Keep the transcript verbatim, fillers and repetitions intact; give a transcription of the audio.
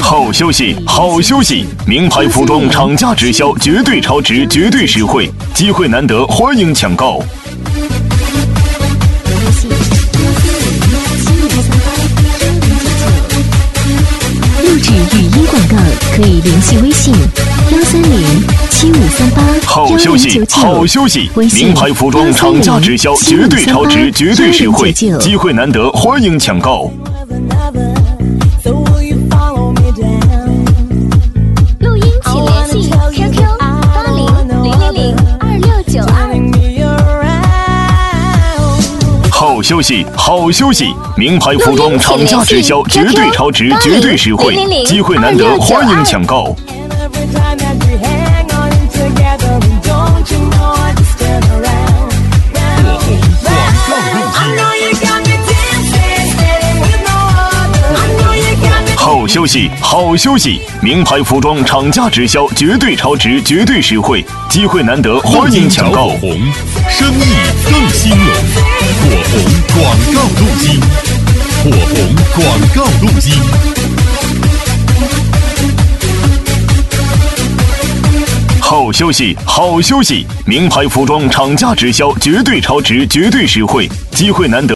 好消息，好消息！名牌服装厂家直销绝对超值，绝对实惠，机会难得，欢迎抢购。 录制语音广告可以联系微信幺三零七五三八好消息，好消息！名牌服装厂家直销绝对超值，绝对实惠，机会难得，欢迎抢购。 录音请联系 Q Q 八零零零零二六九二。 好消息，好消息！名牌服装厂家直销绝对超值，绝对实惠，机会难得，欢迎抢购。好消息，好消息！名牌服装厂家直销绝对超值，绝对实惠，机会难得，欢迎抢购。 火红，生意更兴隆。火红广告路径，火红广告路径。 好消息，好消息！名牌服装厂家直销绝对超值，绝对实惠，机会难得。